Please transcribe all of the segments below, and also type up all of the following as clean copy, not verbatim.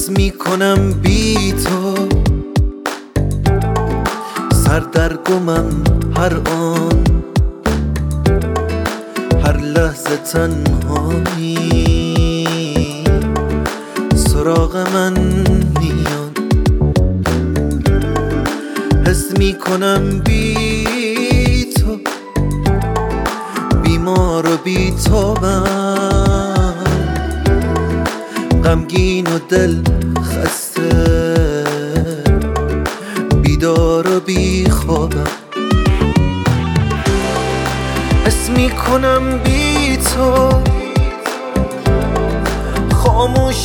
حس میکنم بی تو سردرگمم هر آن، هر لحظه تنهایی سراغ من میان. حس میکنم بی تو بیمار و بی تابم، غمگین و دل خسته، بیدار و بی خوابم. حس میکنم بی تو خاموش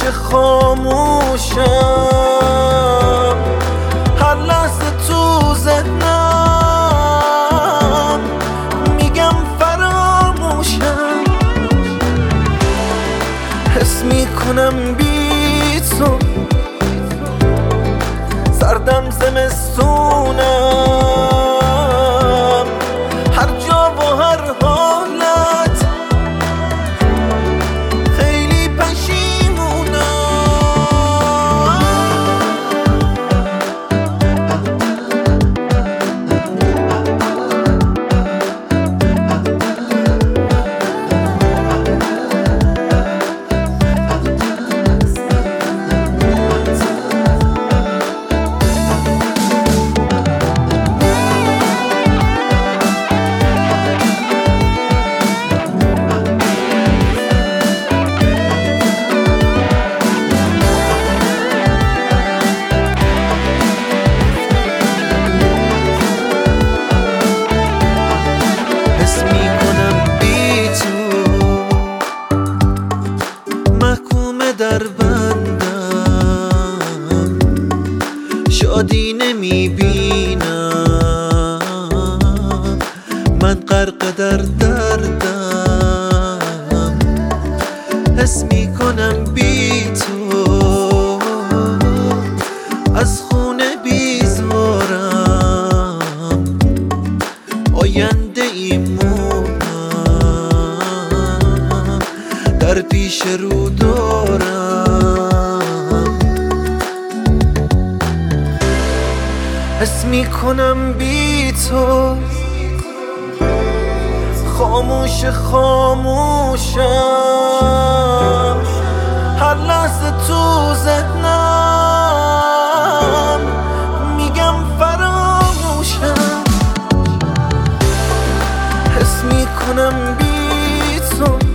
خاموشم، هر لحظه تو ذهنم میگم فراموشم. حس میکنم بی تو سردم زمستونم، هر جا و هر حالت خیلی پشیمونم. در بندم شادی نمیبینم، من غرق در دردم. حس میکنم بی تو از خونه بیزارم، آینده ایمونم در پیش رو دارم. حس میکنم بی تو خاموش خاموشم، هر لحظه تو ذهنم میگم فراموشم. حس میکنم بی تو